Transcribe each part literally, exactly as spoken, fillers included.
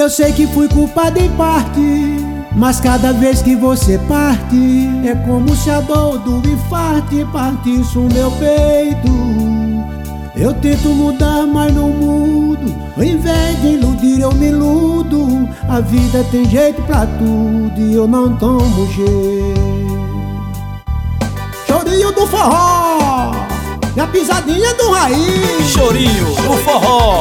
Eu sei que fui culpado em parte, mas cada vez que você parte é como se a dor do infarte partisse o meu peito. Eu tento mudar, mas não mudo. Ao invés de iludir, eu me iludo. A vida tem jeito pra tudo e eu não tomo jeito. Chorinho do forró, na pisadinha do raiz. Chorinho do forró.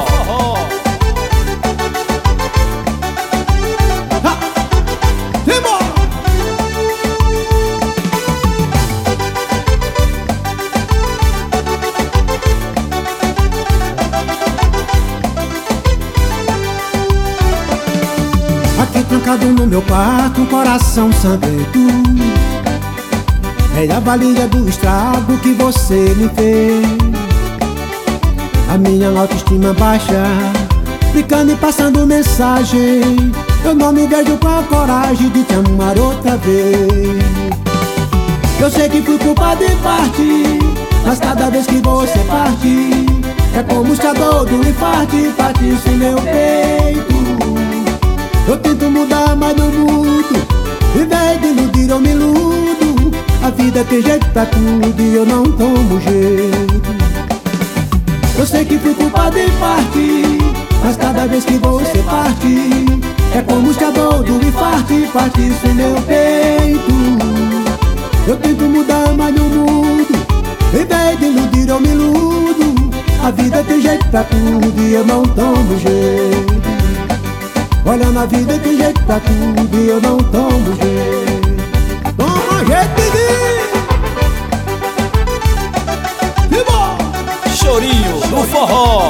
Aqui trancado no meu quarto, um coração sangrento. É a valia do estrago que você me fez. A minha autoestima baixa, ficando e passando mensagem. Eu não me vejo com a coragem de te amar outra vez. Eu sei que fui culpado em parte, mas cada vez que você parte é como se a dor do infarte partisse em meu peito. Eu tento mudar, mas não mudo. Em vez de iludir, eu me iludo. A vida tem jeito pra tudo e eu não tomo jeito. Eu sei que fui culpado em parte, mas cada vez que você parte é como se a dor do infarte partisse em meu peito. Eu tento mudar, mas não mudo. Em vez de iludir, eu me iludo. A vida tem jeito pra tudo e eu não tomo jeito. Olha, na vida tem jeito pra tudo e eu não tomo jeito. Toma jeito, menino! Chorinho do forró.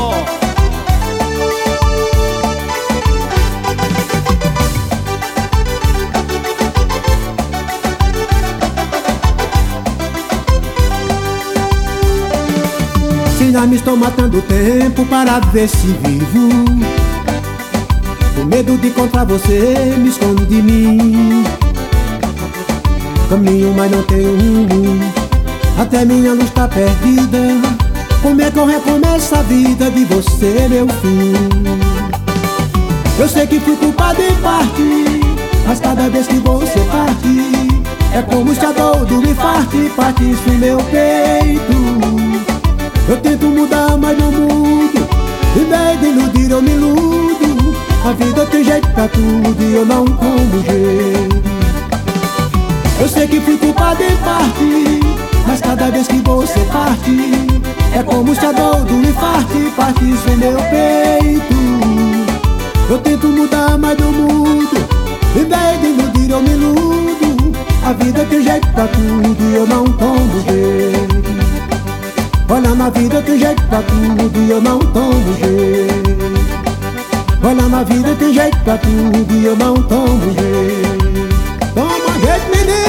Se já me estou matando tempo para ver se vivo, com medo de encontrar você, me escondo de mim. Caminho, mas não tenho rumo, até minha luz tá perdida. Como é que eu recomeço a vida de você, meu fim? Eu sei que fui culpado em parte, mas cada vez que você parte é como se a dor do infarte partisse em meu peito. Eu tento mudar, mas não mudo. Em vez de iludir, eu me iludo. A vida tem jeito pra tudo e eu não tomo jeito. Eu sei que fui culpado em parte, mas cada vez que você parte é como se a dor do infarte partisse em meu peito. Eu tento mudar, mas não mudo. Em vez de iludir, eu me iludo. A vida tem jeito pra tudo e eu não tomo jeito. Olha, na vida tem jeito pra tudo e eu não tomo jeito. Olha, na vida tem jeito pra tudo e eu não tomo jeito. Toma jeito, menino!